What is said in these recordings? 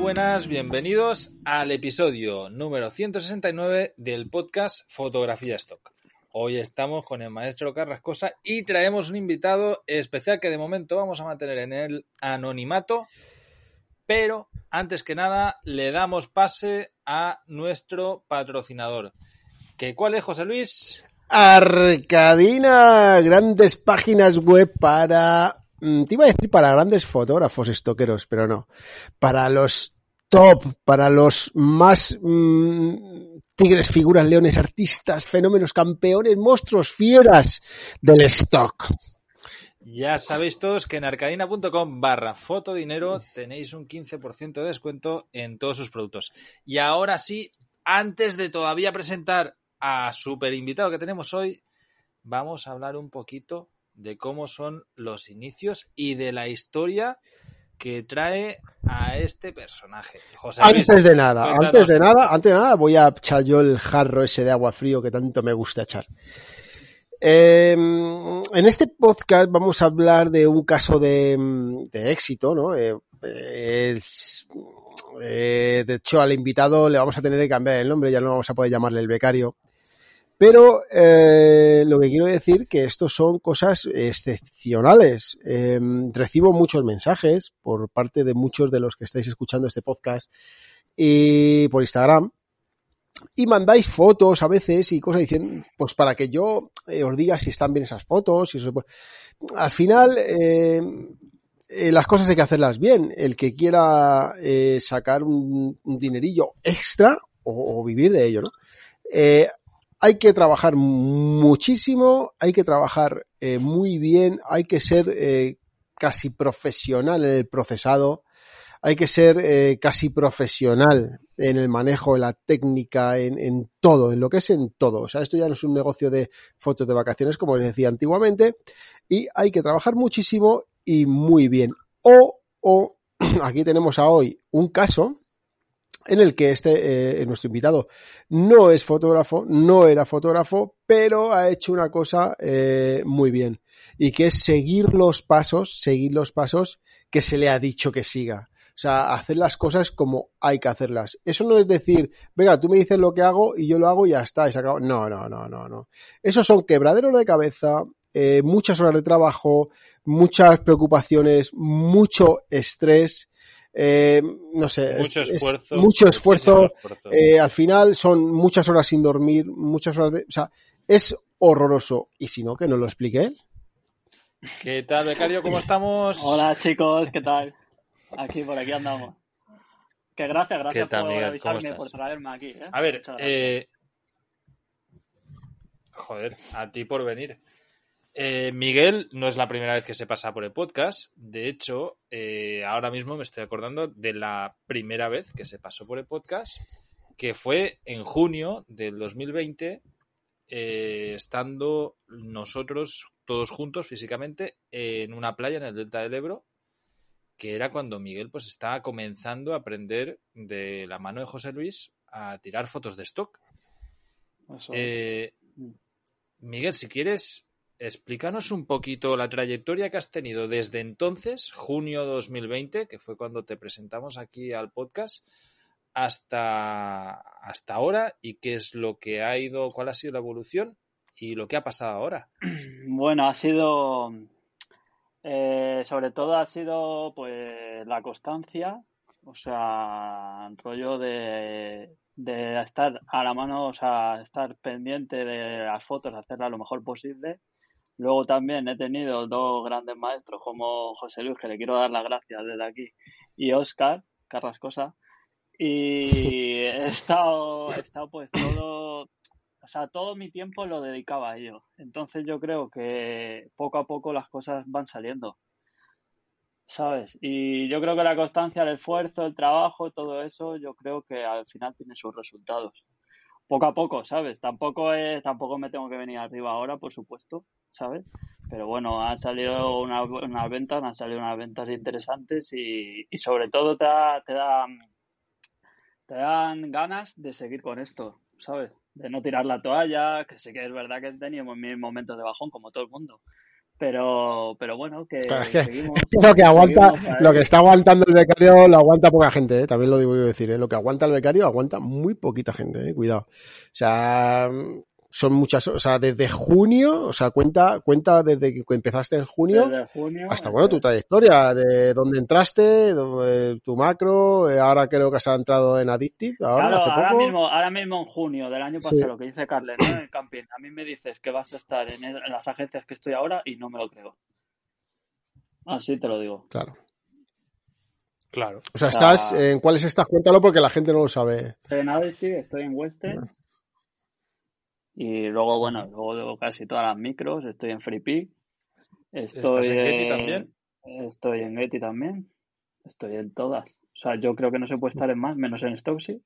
buenas, bienvenidos al episodio número 169 del podcast Fotografía Stock. Hoy estamos con el maestro Carrascosa y traemos un invitado especial que de momento vamos a mantener en el anonimato, pero antes que nada le damos pase a nuestro patrocinador. ¿Cuál es, José Luis? Arcadina, grandes páginas web para... Te iba a decir para grandes fotógrafos estoqueros, pero no. Para los top, para los más tigres, figuras, leones, artistas, fenómenos, campeones, monstruos, fieras del stock. Ya sabéis todos que en arcadina.com/fotodinero tenéis un 15% de descuento en todos sus productos. Y ahora sí, antes de todavía presentar a super invitado que tenemos hoy, vamos a hablar un poquito de cómo son los inicios y de la historia que trae a este personaje. José Luis, Antes de nada, voy a echar yo el jarro ese de agua frío que tanto me gusta echar. En este podcast vamos a hablar de un caso de éxito, ¿no? De hecho, al invitado le vamos a tener que cambiar el nombre, ya no vamos a poder llamarle el becario. Pero lo que quiero decir que estos son cosas excepcionales. Recibo muchos mensajes por parte de muchos de los que estáis escuchando este podcast y por Instagram. Y mandáis fotos a veces y cosas diciendo, pues para que yo os diga si están bien esas fotos. Si eso, pues, al final, las cosas hay que hacerlas bien. El que quiera sacar un dinerillo extra o vivir de ello, ¿no? Hay que trabajar muchísimo, hay que trabajar muy bien, hay que ser casi profesional en el procesado, hay que ser casi profesional en el manejo, en la técnica, en todo, en lo que es en todo. O sea, esto ya no es un negocio de fotos de vacaciones, como les decía antiguamente, y hay que trabajar muchísimo y muy bien. O aquí tenemos a hoy un caso en el que nuestro invitado no es fotógrafo, no era fotógrafo, pero ha hecho una cosa muy bien, y que es seguir los pasos que se le ha dicho que siga. O sea, hacer las cosas como hay que hacerlas. Eso no es decir, venga, tú me dices lo que hago y yo lo hago y ya está, y se acabó. No. Esos son quebraderos de cabeza, muchas horas de trabajo, muchas preocupaciones, mucho estrés. No sé, mucho esfuerzo. Al final son muchas horas sin dormir, muchas horas o sea, es horroroso. Y si no, que nos lo explique él. ¿Qué tal, becario? ¿Cómo estamos? Hola, chicos, ¿qué tal? Por aquí andamos. Que gracias ¿Qué tal, por Miguel? avisarme, por traerme aquí, ¿eh? A ver, joder, a ti por venir. Miguel no es la primera vez que se pasa por el podcast. De hecho, ahora mismo me estoy acordando de la primera vez que se pasó por el podcast, que fue en junio del 2020, estando nosotros todos juntos físicamente en una playa en el Delta del Ebro, que era cuando Miguel pues estaba comenzando a aprender de la mano de José Luis a tirar fotos de stock. Miguel, si quieres, explícanos un poquito la trayectoria que has tenido desde entonces, junio 2020, que fue cuando te presentamos aquí al podcast, hasta ahora, y qué es lo que ha ido, cuál ha sido la evolución y lo que ha pasado ahora. Bueno, ha sido, sobre todo ha sido pues la constancia, o sea, el rollo de estar a la mano, o sea, estar pendiente de las fotos, hacerlas lo mejor posible. Luego también he tenido dos grandes maestros como José Luis, que le quiero dar las gracias desde aquí, y Óscar Carrascosa. Y he estado pues todo, o sea, todo mi tiempo lo dedicaba a ello. Entonces yo creo que poco a poco las cosas van saliendo, ¿sabes? Y yo creo que la constancia, el esfuerzo, el trabajo, todo eso, yo creo que al final tiene sus resultados. Poco a poco, ¿sabes? Tampoco me tengo que venir arriba ahora, por supuesto, ¿sabes? Pero bueno, han salido unas ventas interesantes y sobre todo te dan ganas de seguir con esto, ¿sabes? De no tirar la toalla, que sí que es verdad que teníamos mis momentos de bajón como todo el mundo, Pero bueno, que Claro, es que seguimos. lo que aguanta, Seguimos lo que ahí. está aguantando el becario lo aguanta poca gente, ¿eh? También lo digo yo decir, ¿eh? Lo que aguanta el becario aguanta muy poquita gente, ¿eh? Cuidado. O sea, son muchas, o sea, desde junio, o sea, cuenta desde que empezaste en junio Desde junio, hasta, bueno, eso tu es. trayectoria, de dónde entraste, tu macro, ahora creo que has entrado en Addictive, ahora, Claro, hace poco. ahora mismo en junio del año Sí, pasado, lo que dice Carles, ¿no? En el camping. A mí me dices que vas a estar en las agencias que estoy ahora y no me lo creo. Así te lo digo. claro. Claro. O O sea, sea, ¿en cuáles estás? Cuéntalo porque la gente no lo sabe. estoy en Addictive, estoy en Western y luego, bueno, Ujú. luego casi todas las micros. Estoy en FreePic, ¿Estás estoy, en Getty también? estoy en Getty también, estoy en todas. O sea, yo creo que no se puede estar en más, menos en Stocksy.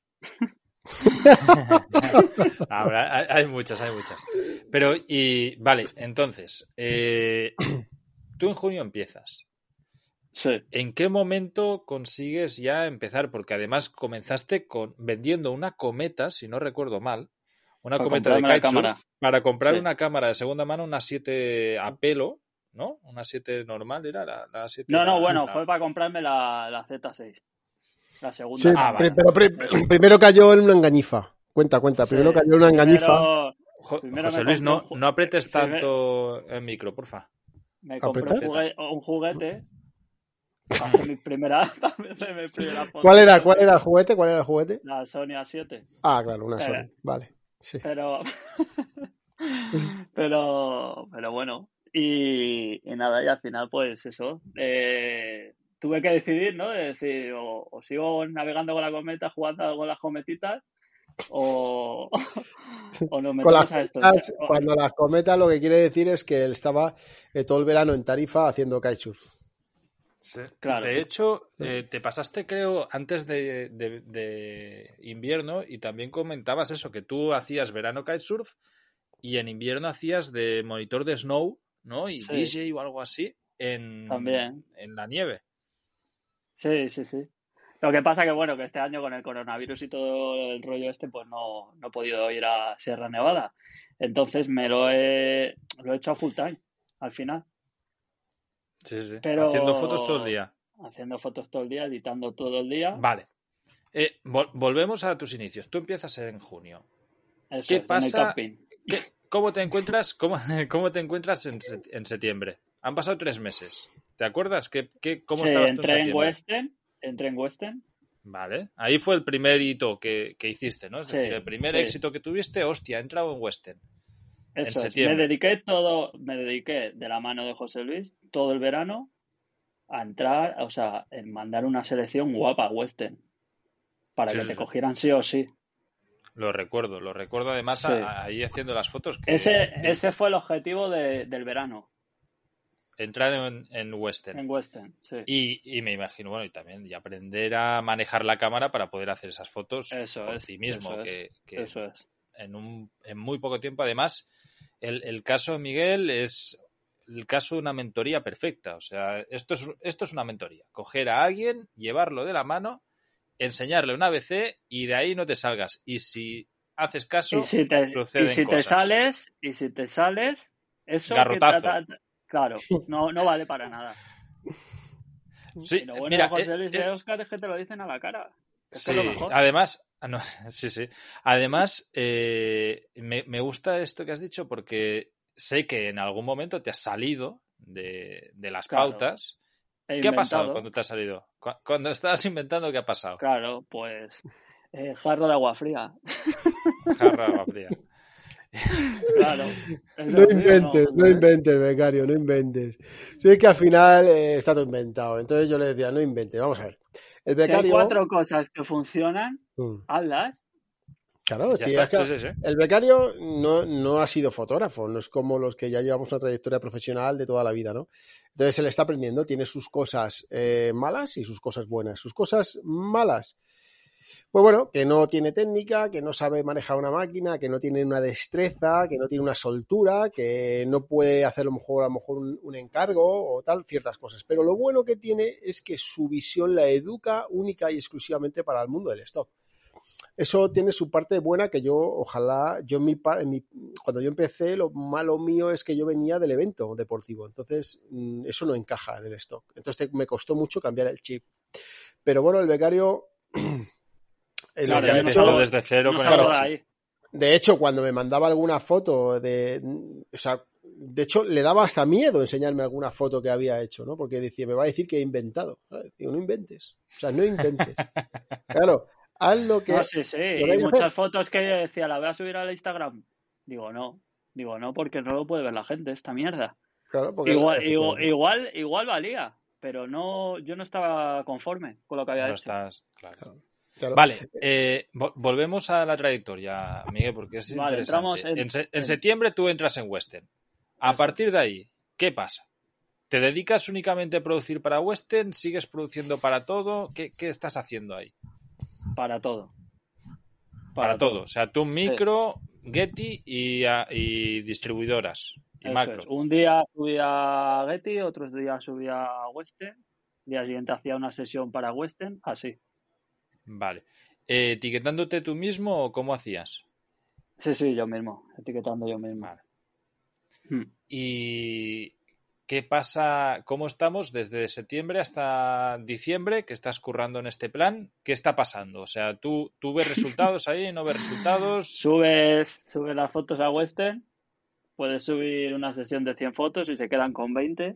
Ahora, hay muchas, hay muchas. Pero, y vale, entonces, tú en junio empiezas. Sí, ¿En qué momento consigues ya empezar? Porque además comenzaste vendiendo una cometa, si no recuerdo mal, una para cometa de comprarme la cámara. kitesurf, para comprar Sí. una cámara de segunda mano, una 7 a pelo, ¿no? Una 7 normal, era la 7, No, bueno, fue para comprarme la Z6, la Sí, segunda cámara. vale. pero Eso. primero cayó en una engañifa. Cuenta. Sí, Primero cayó en una engañifa. primero me José Luis, compré un, no aprietes primer- tanto el micro, porfa. me compré ¿Apretar? un juguete para hacer para hacer mis primeras ¿Cuál era? fotitos y El juguete? ¿Cuál era el juguete? la Sony A7. Ah, claro, una Pero, Sony. Vale. Sí. pero, pero bueno. Y nada, y al final, pues eso. Tuve que decidir, ¿no? De decir, o sigo navegando con la cometa, jugando con las cometitas, o, o nos Con las metemos a esto. cometas, cuando las cometas lo que quiere decir es que él estaba todo el verano en Tarifa haciendo kitesurf. Sí. Claro, De hecho, te pasaste, creo, antes de invierno y también comentabas eso, que tú hacías verano kitesurf y en invierno hacías de monitor de snow, ¿no? Y sí, DJ o algo así también. en la nieve. Sí, sí, sí. Lo que pasa que, bueno, que este año con el coronavirus y todo el rollo este, pues no he podido ir a Sierra Nevada. Entonces lo he hecho a full time, al final. Sí, sí. Haciendo fotos todo el Pero día. haciendo fotos todo el día, editando todo el día, Vale. Volvemos a tus inicios. Tú empiezas en junio. eso ¿Qué es, en el pasa? camping. ¿Cómo te encuentras? ¿Cómo te encuentras en septiembre? Han pasado 3 meses. ¿Te acuerdas? ¿Cómo Sí, estabas tú en septiembre? entré en Western, Vale. Ahí fue el primer hito que hiciste, ¿no? Es decir, sí, el primer sí, éxito que tuviste, hostia, he entrado en Western. En eso es. septiembre. Me dediqué de la mano de José Luis todo el verano a entrar, o sea, en mandar una selección guapa a Western, para Sí, que sí, te sí. cogieran sí o sí. Lo recuerdo. Lo recuerdo además Sí. ahí haciendo las fotos Ese fue el objetivo del verano entrar en Western. en Western, sí. Y me imagino, bueno, y también y aprender a manejar la cámara para poder hacer esas fotos Eso por es, ti mismo, eso es, que eso es. en muy poco tiempo, además, el caso de Miguel es el caso de una mentoría perfecta. O sea, esto es una mentoría. Coger a alguien, llevarlo de la mano, enseñarle un ABC y de ahí no te salgas. Y si haces Y caso, si te, y suceden si te cosas. sales, eso que Garrotazo. trata, claro, no vale para nada. Y Sí, lo bueno de mira, José Luis y de Óscar es que te lo dicen a la cara. Es que es lo sí, mejor. además, no, sí, sí. Además, me gusta esto que has dicho porque sé que en algún momento te has salido de las Claro, pautas. he ¿Qué ha pasado inventado, cuando te has salido? Cuando estabas inventando, ¿qué ha pasado? claro, pues jarro de agua fría. Jarra de agua fría. Claro, ¿es así o no, José No Luis? inventes, becario, no inventes. Sí que al final está todo inventado. Entonces yo le decía, no inventes, vamos a ver. El Si hay becario. 4 cosas que funcionan, Mm, hazlas. claro, Ya sí, es está, que sí, sí, sí. el becario no ha sido fotógrafo, no es como los que ya llevamos una trayectoria profesional de toda la vida, ¿no? Entonces él está aprendiendo, tiene sus cosas malas y sus cosas buenas. Sus cosas malas, pues bueno, que no tiene técnica, que no sabe manejar una máquina, que no tiene una destreza, que no tiene una soltura, que no puede hacer a lo mejor un encargo o tal, ciertas cosas. Pero lo bueno que tiene es que su visión la educa única y exclusivamente para el mundo del stock. eso tiene su parte buena que yo, ojalá, cuando yo empecé, lo malo mío es que yo venía del evento deportivo, entonces eso no encaja en el stock. Entonces me costó mucho cambiar el chip. Pero bueno, el becario lo que ha hecho desde cero no con salgo el de chip. ahí. De hecho, cuando me mandaba alguna foto o sea, de hecho, le daba hasta miedo enseñarme alguna foto que había hecho, ¿no? Porque decía, me va a decir que he inventado. ¿Sabes? Digo, no inventes. O sea, no inventes. Claro, haz lo que... No, sí. lo que hay Y que muchas hacer. fotos que yo decía, ¿la voy a subir al Instagram? Digo, no, porque no lo puede ver la gente, esta mierda. Claro, porque efectivamente. Igual valía, pero no, yo no estaba conforme con lo que había No hecho. estás, claro. Claro. Vale, volvemos a la trayectoria, Miguel, porque es Vale, entramos interesante. En septiembre tú entras en Western. A partir de ahí, ¿qué pasa? ¿Te dedicas únicamente a producir para Western? ¿Sigues produciendo para todo? ¿Qué estás haciendo ahí? Para todo. Para todo. O sea, tú Sí. micro, Getty y distribuidoras. Y Eso macro. es. Un día subía a Getty, otros días subía a Western, el día siguiente hacía una sesión para Western, así. Vale. ¿Etiquetándote tú mismo o cómo hacías? Sí, yo mismo, etiquetando yo mismo. Vale. ¿Y qué pasa? ¿Cómo estamos desde septiembre hasta diciembre que estás currando en este plan? ¿Qué está pasando? O sea, ¿tú ves resultados ahí? ¿No ves resultados? Subes las fotos a Western, puedes subir una sesión de 100 fotos y se quedan con 20.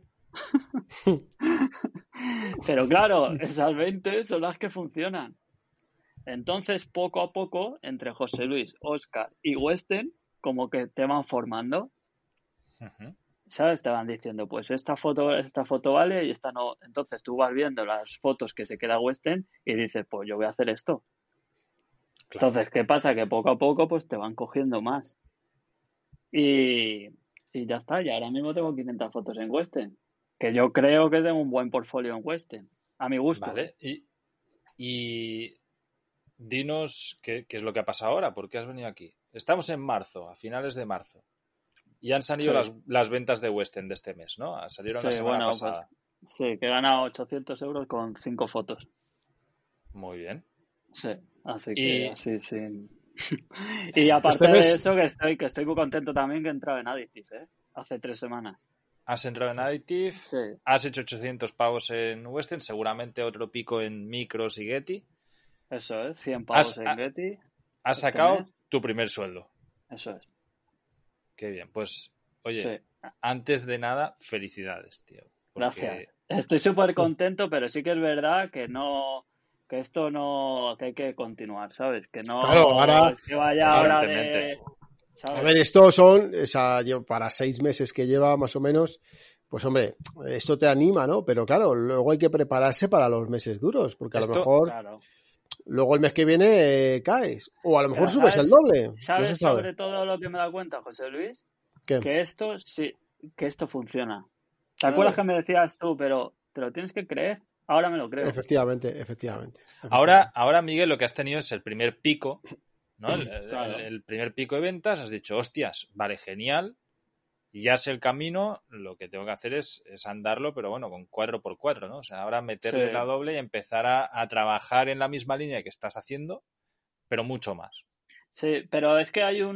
Pero claro, esas 20 son las que funcionan. Entonces, poco a poco, entre José Luis, Óscar y Western, como que te van formando. Uh-huh. ¿Sabes? Te van diciendo, pues esta foto vale y esta no. Entonces tú vas viendo las fotos que se queda Western y dices, pues yo voy a hacer esto. Claro. Entonces, ¿qué pasa? Que poco a poco pues te van cogiendo más. Y ya está, y ahora mismo tengo 500 fotos en Western. Que yo creo que tengo un buen portfolio en Western. A mi gusto. Vale, y dinos qué es lo que ha pasado ahora, ¿por qué has venido aquí? Estamos en marzo, a finales de marzo. Y han salido las ventas de Western de este mes, ¿no? Salieron la semana pasada. Pues, sí, que he ganado 800 euros con 5 fotos. Muy bien. Sí, así que así, sí. Y aparte de eso, que estoy muy contento también que he entrado en Additive, hace 3 semanas. Has entrado en Additive, sí. Has hecho 800 pavos en Western, seguramente otro pico en Micros y Getty. Eso es, 100 pavos en Getty. Has sacado tu primer sueldo. Eso es. Qué bien, pues, oye, antes de nada, felicidades, tío. Gracias. Estoy súper contento, pero sí que es verdad que no... Que esto no... Que hay que continuar, ¿sabes? Que no... Claro, ahora... Es que vaya ahora de... ¿sabes? A ver, estos son... O sea, para 6 meses que lleva, más o menos... Pues hombre, esto te anima, ¿no? Pero claro, luego hay que prepararse para los meses duros, porque a lo mejor... Claro. Luego el mes que viene caes. O a lo mejor subes el doble. ¿Sabes no se sabe. sobre todo lo que me he dado cuenta, José Luis? ¿Qué? Que esto funciona. ¿Te acuerdas que me decías tú? Pero te lo tienes que creer. Ahora me lo creo. Efectivamente. Ahora, Miguel, lo que has tenido es el primer pico, ¿no? El primer pico de ventas. Has dicho, hostias, vale, genial. Y ya sé el camino, lo que tengo que hacer es andarlo, pero bueno, con 4x4, ¿no? O sea, ahora meterle la doble y empezar a trabajar en la misma línea que estás haciendo, pero mucho más. Sí, pero es que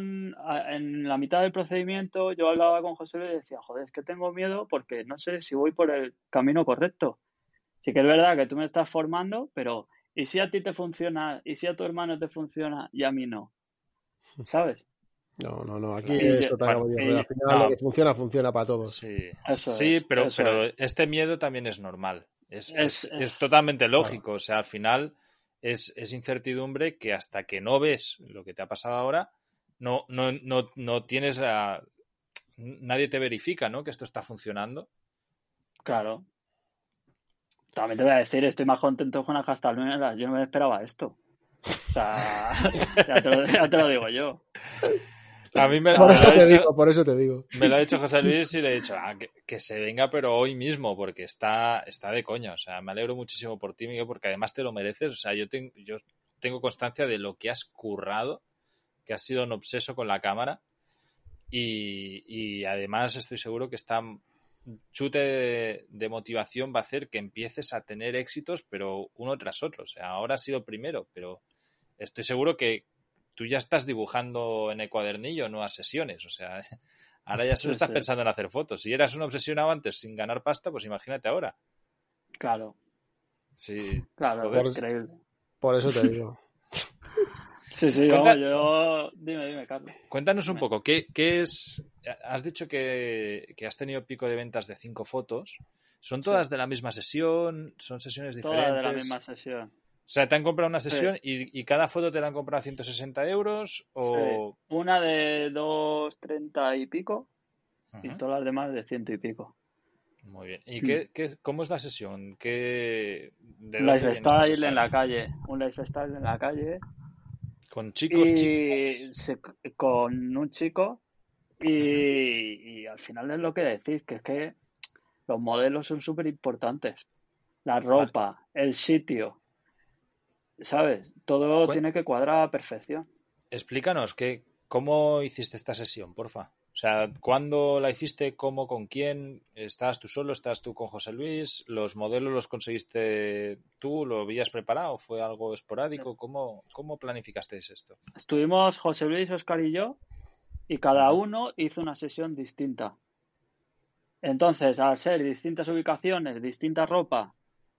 en la mitad del procedimiento yo hablaba con José Luis y decía, joder, es que tengo miedo porque no sé si voy por el camino correcto. Sí que es verdad que tú me estás formando, pero ¿y si a ti te funciona? ¿Y si a tu hermano te funciona y a mí no? ¿Sabes? No, aquí esto al final lo que funciona para todos. Sí, pero este miedo también es normal. Es totalmente lógico. Claro. O sea, al final es incertidumbre que hasta que no ves lo que te ha pasado ahora, no tienes nadie te verifica, ¿no? Que esto está funcionando. Claro. También te voy a decir, estoy más contento con las castañuelas. Yo no me esperaba esto. O sea, ya te lo digo yo. A mí por eso te digo. Me lo ha dicho José Luis y le he dicho que se venga, pero hoy mismo, porque está de coña. O sea, me alegro muchísimo por ti, Miguel, porque además te lo mereces. O sea, yo tengo constancia de lo que has currado, que has sido un obseso con la cámara y además estoy seguro que esta chute de motivación va a hacer que empieces a tener éxitos, pero uno tras otro. O sea, ahora ha sido primero, pero estoy seguro que tú ya estás dibujando en el cuadernillo nuevas sesiones, o sea, ahora ya solo estás pensando en hacer fotos. Si eras un obsesionado antes sin ganar pasta, pues imagínate ahora. Claro. Sí, claro, increíble. Por eso te digo. Sí, vamos, Dime, Carlos. Cuéntanos un poco, ¿qué es? Has dicho que has tenido pico de ventas de 5 fotos. ¿Son todas de la misma sesión? ¿Son sesiones diferentes? Todas de la misma sesión. O sea, te han comprado una sesión y cada foto te la han comprado a 160 euros o... Sí. Una de 230 y pico y todas las demás de 100 y pico. Muy bien. ¿Y cómo es la sesión? Un lifestyle en la calle. Un lifestyle en la calle. ¿Con chicos? Con un chico y al final es lo que decís, que es que los modelos son súper importantes. La ropa, el sitio, ¿sabes? Todo tiene que cuadrar a perfección. Explícanos cómo hiciste esta sesión, porfa. O sea, ¿cuándo la hiciste? ¿Cómo? ¿Con quién? ¿Estás tú solo? ¿Estás tú con José Luis? ¿Los modelos los conseguiste tú? ¿Lo habías preparado? ¿Fue algo esporádico? ¿Cómo planificasteis esto? Estuvimos José Luis, Óscar y yo, y cada uno hizo una sesión distinta. Entonces, al ser distintas ubicaciones, distinta ropa,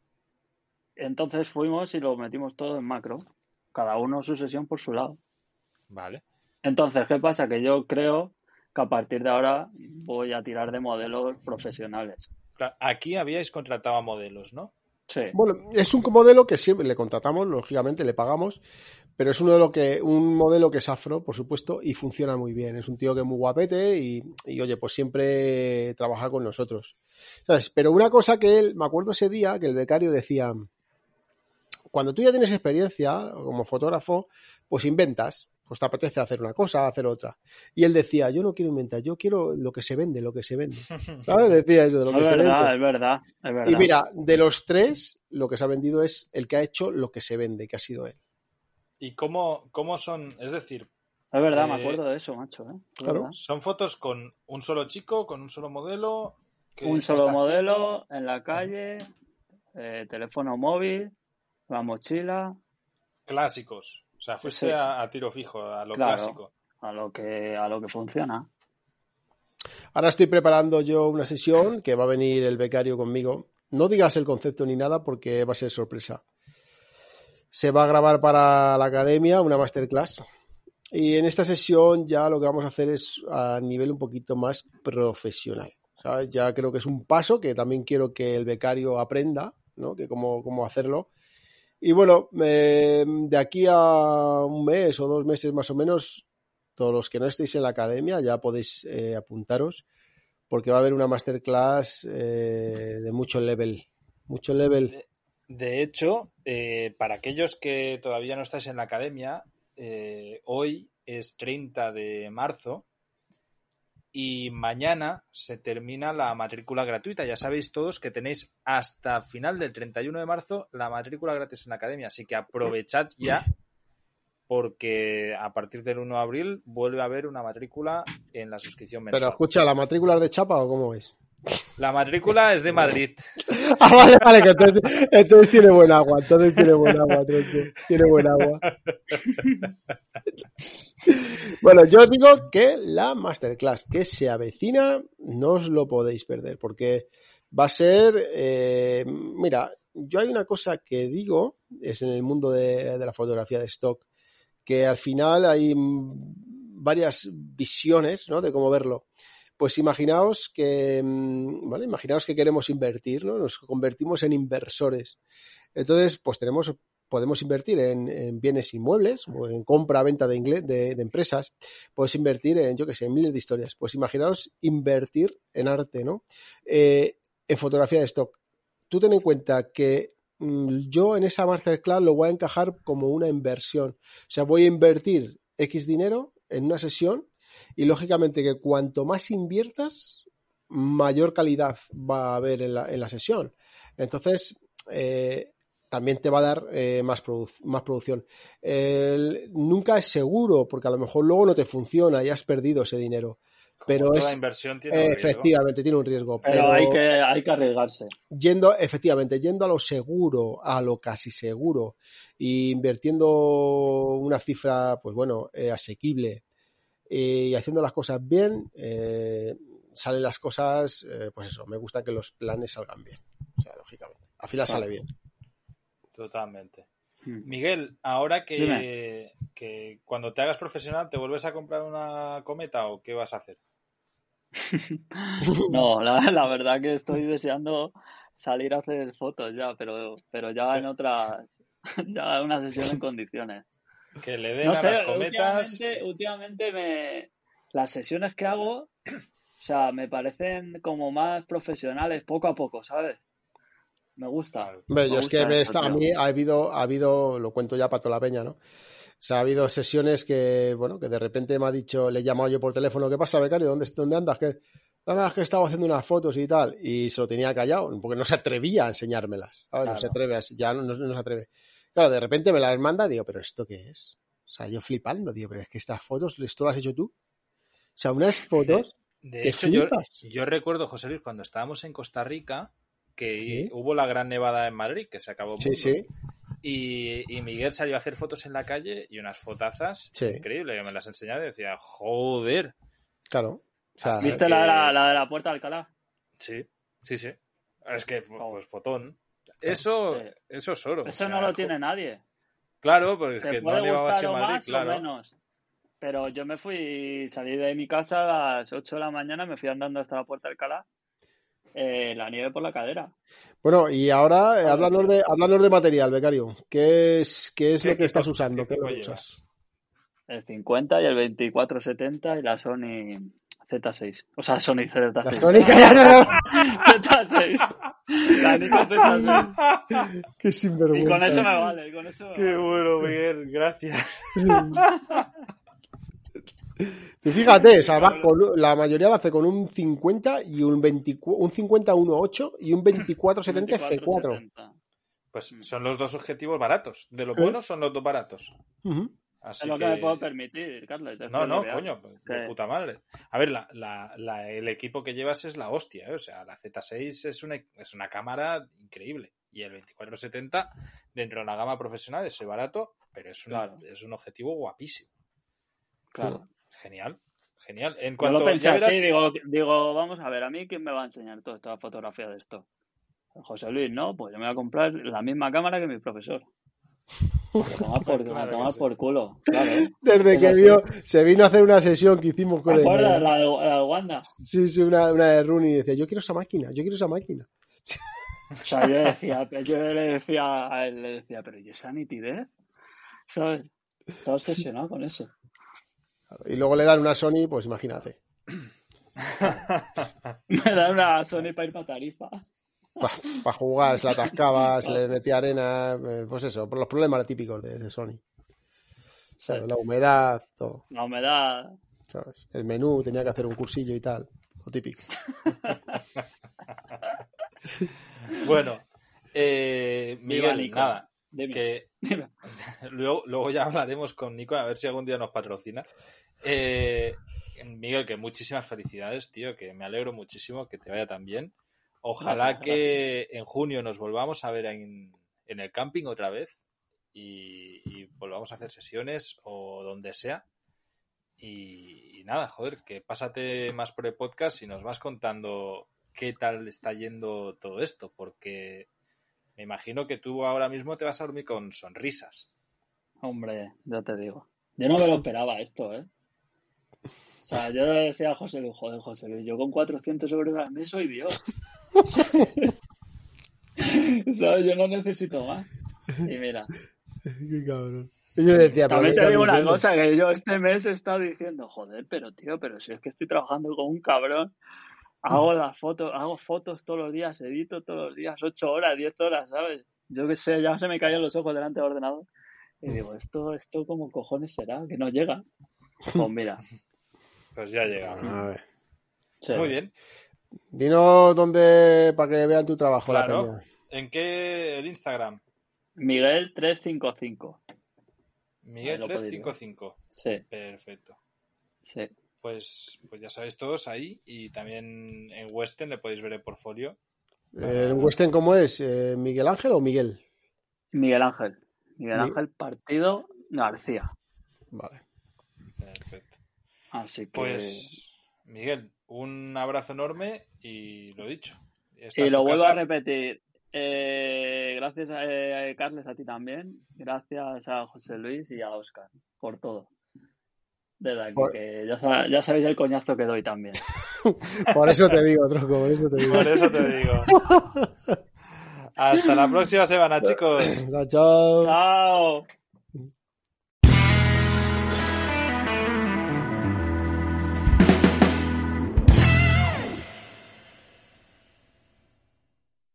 entonces fuimos y lo metimos todo en macro. Cada uno su sesión por su lado. Vale. Entonces, ¿qué pasa? Que yo creo que a partir de ahora voy a tirar de modelos profesionales. Aquí habíais contratado a modelos, ¿no? Sí. Bueno, es un modelo que siempre le contratamos, lógicamente le pagamos, pero es un modelo que es afro, por supuesto, y funciona muy bien. Es un tío que es muy guapete y oye, pues siempre trabaja con nosotros. ¿Sabes? Pero una cosa que me acuerdo ese día, que el becario decía, cuando tú ya tienes experiencia como fotógrafo, pues inventas. Pues te apetece hacer una cosa, hacer otra. Y él decía, yo no quiero inventar, yo quiero lo que se vende. ¿Sabes? Decía eso, de lo que se vende. Es verdad. Y mira, de los 3, lo que se ha vendido es el que ha hecho lo que se vende, que ha sido él. ¿Y cómo son? Es decir... Es verdad, me acuerdo de eso, macho. Claro. ¿Verdad? ¿Son fotos con un solo chico, con un solo modelo? Un solo modelo en la calle, teléfono móvil, la mochila... Clásicos. O sea, fuiste a tiro fijo, a lo clásico. A lo que funciona. Ahora estoy preparando yo una sesión que va a venir el becario conmigo. No digas el concepto ni nada porque va a ser sorpresa. Se va a grabar para la academia una masterclass. Y en esta sesión ya lo que vamos a hacer es a nivel un poquito más profesional. ¿Sabes? Ya creo que es un paso que también quiero que el becario aprenda, ¿no? Que cómo hacerlo. Y bueno, de aquí a un mes o 2 meses más o menos, todos los que no estéis en la academia ya podéis apuntaros, porque va a haber una masterclass de mucho level. Mucho level. De hecho, para aquellos que todavía no estáis en la academia, hoy es 30 de marzo y mañana se termina la matrícula gratuita. Ya sabéis todos que tenéis hasta final del 31 de marzo la matrícula gratis en la academia, así que aprovechad ya porque a partir del 1 de abril vuelve a haber una matrícula en la suscripción mensual. Pero escucha, ¿la matrícula es de chapa o cómo es? La matrícula es de Madrid. Vale, que entonces tiene buen agua, tiene buen agua. Bueno, yo digo que la masterclass que se avecina no os lo podéis perder, porque va a ser, mira, yo hay una cosa que digo, es en el mundo de la fotografía de stock, que al final hay varias visiones, ¿no? De cómo verlo. Pues imaginaos que queremos invertir, ¿no? Nos convertimos en inversores. Entonces, pues podemos invertir en bienes inmuebles o en compra-venta de empresas. Puedes invertir en miles de historias. Pues imaginaos invertir en arte, ¿no? En fotografía de stock. Tú ten en cuenta que yo en esa masterclass lo voy a encajar como una inversión. O sea, voy a invertir X dinero en una sesión. Y lógicamente que cuanto más inviertas, mayor calidad va a haber en la sesión. Entonces, también te va a dar más producción. Nunca es seguro, porque a lo mejor luego no te funciona y has perdido ese dinero. pero toda es inversión tiene un riesgo. efectivamente tiene un riesgo, Pero hay que arriesgarse. yendo a lo seguro, a lo casi seguro, e invirtiendo una cifra, pues bueno, asequible, y haciendo las cosas bien, salen las cosas, pues eso, me gusta que los planes salgan bien, o sea, lógicamente, al final sale bien. Totalmente. Miguel, ahora Dime. que cuando te hagas profesional, ¿te vuelves a comprar una Cometa o qué vas a hacer? No, la verdad que estoy deseando salir a hacer fotos ya, pero ya en otras, ya una sesión en condiciones. Que le den No a sé, las cometas. últimamente las sesiones que hago, o sea, me parecen como más profesionales poco a poco, ¿sabes? Me gusta, Claro. Hombre, me yo es que gusta eso, a tío. mí ha habido, lo cuento ya para toda la peña, ¿no? O sea, ha habido sesiones que, bueno, que de repente me ha dicho, le he llamado yo por teléfono, ¿qué pasa, becario? ¿Dónde andas? Nada, es que estaba haciendo unas fotos y tal, y se lo tenía callado, porque no se atrevía a enseñármelas, ¿sabes? No se Claro. atreve, ya no se atreve. Claro, de repente me las manda, digo, ¿pero esto qué es? O sea, yo flipando, digo, pero es que estas fotos, ¿esto lo has hecho tú? O sea, unas fotos De que hecho, flipas. yo recuerdo, José Luis, cuando estábamos en Costa Rica, que Sí, hubo la gran nevada en Madrid, que se acabó el sí, mundo. sí. Y Miguel salió a hacer fotos en la calle y unas fotazas Sí, increíbles. Yo me las enseñaba y decía, joder. claro. O sea, Así ¿Viste que la de la Puerta de Alcalá? sí, sí, sí. Es que, Oh, pues, fotón. claro. sí. Eso es oro. O Eso no lo sea, tiene nadie. claro, porque es Te que no puede ha nevado así gustar en o Madrid, más o claro. menos. Pero yo salí de mi casa a las 8 de la mañana, me fui andando hasta la Puerta de Alcalá, la nieve por la cadera, Bueno, y ahora ¿sabes? háblanos de material, becario. ¿Qué es lo que estás ¿Qué usando? ¿Qué es lo equipo que usas? llevas? El 50 y el 2470 y la Sony Z6. O sea, Sony Las Z6. tónicas ya no. Z6. La Nikon Z6. Qué Y con sinvergüenza. eso me vale, con eso me Qué vale. bueno, Miguel, gracias. Tú fíjate, o sea, Cabrón. la mayoría lo hace con un 50 y un 24, un 50-1.8 y un 24-70 F4. 2470. Pues son los dos objetivos baratos. De lo ¿Eh? bueno son los dos baratos. Ujú. Es Así lo que me puedo que permitir, Carlos. Es que no, es lo no, que hay. coño, pues, de Que, puta madre. A ver, el equipo que llevas es la hostia, ¿eh? O sea, la Z6 es una cámara increíble. Y el 2470, dentro de la gama profesional, es barato, pero claro, es un objetivo guapísimo. claro. Genial, genial. En Yo lo cuanto, pensé ya así, verás, digo, vamos a ver, a mí quién me va a enseñar toda esta fotografía de esto. José Luis, no, pues yo me voy a comprar la misma cámara que mi profesor. A claro que tomar sí. por culo, claro. Desde Es que así. se vino a hacer una sesión que hicimos ¿Te con acuerdas? él. La de Wanda. Sí, sí, una de Rooney y decía, yo quiero esa máquina, yo quiero esa máquina. O sea, yo le decía a él, le decía, pero ¿y esa nitidez? ¿Sabes? Está obsesionado con eso. Y luego le dan una Sony, pues imagínate. Me da una Sony para ir para Tarifa. Para jugar, se la atascaba, se Claro. le metía arena, pues eso, por los problemas típicos de Sony. Sí. ¿Sabes? La humedad, todo. La humedad. ¿Sabes? El menú, tenía que hacer un cursillo y tal. Lo típico. Bueno, Viva Miguel, Nikon. nada, Dime. que Dime. luego ya hablaremos con Nico a ver si algún día nos patrocina. Miguel, que muchísimas felicidades, tío, que me alegro muchísimo que te vaya tan bien. Ojalá Gracias. que en junio nos volvamos a ver en el camping otra vez y volvamos a hacer sesiones o donde sea. Y nada, joder, que pásate más por el podcast y nos vas contando qué tal está yendo todo esto, porque me imagino que tú ahora mismo te vas a dormir con sonrisas. Hombre, ya te digo. Yo no me lo esperaba esto, ¿eh? O sea, yo le decía a José Luis, joder, José Luis, yo con 400 euros al mes soy Dios. ¿Sabes? Yo no necesito más. Y mira. Qué cabrón. Y yo decía, pero ¿qué También te estás digo una diciendo? cosa, que yo este mes he estado diciendo, joder, pero tío, pero si es que estoy trabajando con un cabrón, hago fotos todos los días, edito todos los días, 8 horas, 10 horas, ¿sabes? Yo qué sé, ya se me caían los ojos delante del ordenador. Y digo, esto como cojones será, que no llega. Pues mira, Pues ya llega. A ver. sí. Muy bien. Dinos dónde, para que vean tu trabajo, la Claro. peña. ¿En qué? El Instagram. Miguel 355. Ahí Miguel lo podéis ver. 355. Sí, Perfecto. sí. pues ya sabéis todos ahí, y también en Western le podéis ver el portfolio. ¿El Western cómo es? ¿Miguel Ángel o Miguel? Miguel Ángel Partido García. Vale. Perfecto. Así que... Pues, Miguel, un abrazo enorme y lo dicho. Y lo vuelvo a repetir. Gracias a Carles, a ti también. Gracias a José Luis y a Óscar por todo. Desde aquí, que ya sabéis el coñazo que doy también. Por eso te digo, tronco, por eso te digo. Por eso te digo. Hasta la próxima semana, chicos. Chao. Chao.